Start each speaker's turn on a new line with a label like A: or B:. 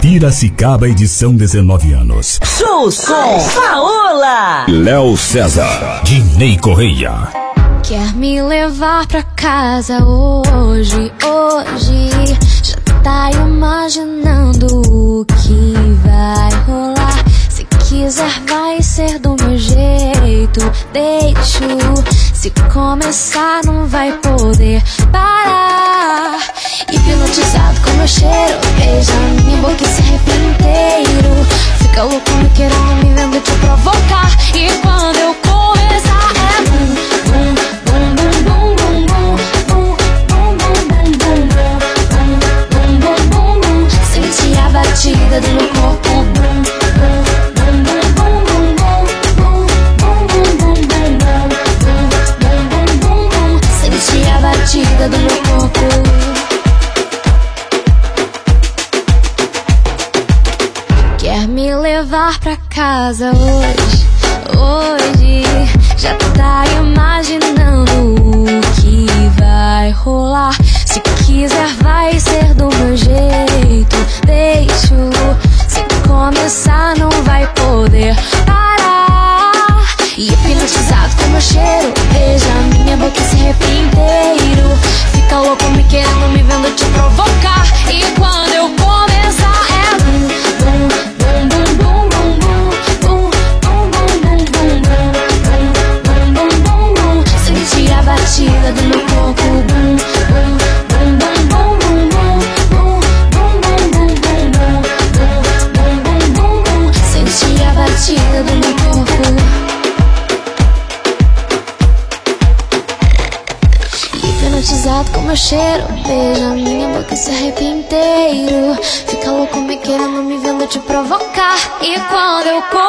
A: Piracicaba, edição 19 anos.
B: Shows com Paola,
A: Léo César, Dinei Correia.
C: Quer me levar pra casa hoje, já tá imaginando o que vai rolar. Se quiser vai ser do meu jeito, deixo. Se começar não vai poder parar. Hipnotizado com meu cheiro, beija minha boca e se arrepia inteiro. Fica louco me querendo, me vendo te provocar. E quando eu começar é bum, bum, bum, bum, bum, bum, bum, bum, bum, bum, bum. Senti a batida do meu corpo, bum, bum, bum, bum, bum, bum, bum, bum. Senti a batida do meu corpo. Quer me levar pra casa hoje, já tá imaginando o que vai rolar. Se quiser vai ser do meu jeito, deixo. Se começar não vai poder parar. E hipnotizado com meu cheiro, beija minha boca e se arrepia inteiro. Fica louco me querendo, me vendo te provocar. E quando eu começar é bum, bum, bum, bum, bum, bum, bum, bum, bum, bum, bum. Senti a batida do meu corpo, bum, bum, bum, bum, bum, bum, bum, bum, bum, bum. Senti a batida do meu corpo. Hipnotizado com meu cheiro, beija minha boca e se arrepia inteiro. Fica louco me querendo, me vendo te provocar. E quando eu